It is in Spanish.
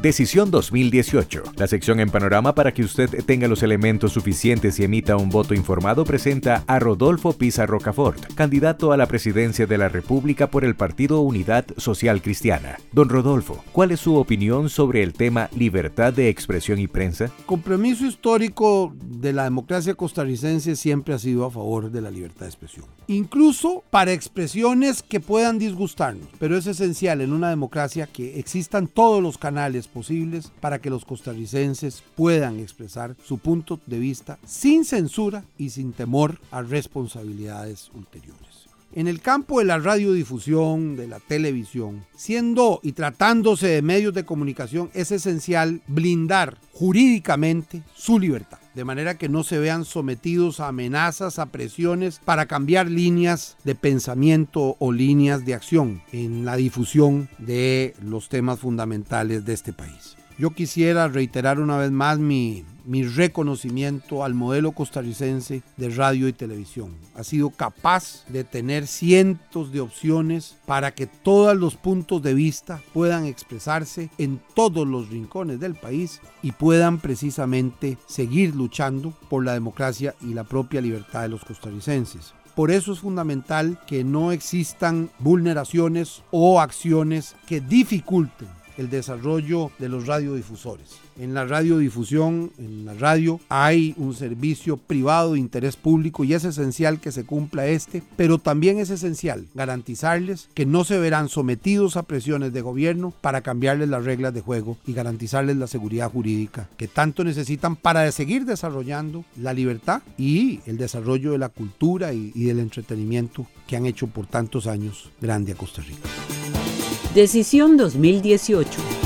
Decisión 2018. La sección en Panorama para que usted tenga los elementos suficientes y emita un voto informado presenta a Rodolfo Pizar Rocafort, candidato a la presidencia de la República por el Partido Unidad Social Cristiana. Don Rodolfo, ¿cuál es su opinión sobre el tema libertad de expresión y prensa? Compromiso histórico de la democracia costarricense siempre ha sido a favor de la libertad de expresión. Incluso para expresiones que puedan disgustarnos, pero es esencial en una democracia que existan todos los canales posibles para que los costarricenses puedan expresar su punto de vista sin censura y sin temor a responsabilidades ulteriores. En el campo de la radiodifusión, de la televisión, siendo y tratándose de medios de comunicación, es esencial blindar jurídicamente su libertad, de manera que no se vean sometidos a amenazas, a presiones para cambiar líneas de pensamiento o líneas de acción en la difusión de los temas fundamentales de este país. Yo quisiera reiterar una vez más mi reconocimiento al modelo costarricense de radio y televisión. Ha sido capaz de tener cientos de opciones para que todos los puntos de vista puedan expresarse en todos los rincones del país y puedan precisamente seguir luchando por la democracia y la propia libertad de los costarricenses. Por eso es fundamental que no existan vulneraciones o acciones que dificulten el desarrollo de los radiodifusores. En la radiodifusión, en la radio, hay un servicio privado de interés público y es esencial que se cumpla pero también es esencial garantizarles que no se verán sometidos a presiones de gobierno para cambiarles las reglas de juego y garantizarles la seguridad jurídica que tanto necesitan para seguir desarrollando la libertad y el desarrollo de la cultura y del entretenimiento que han hecho por tantos años grande a Costa Rica. Decisión 2018.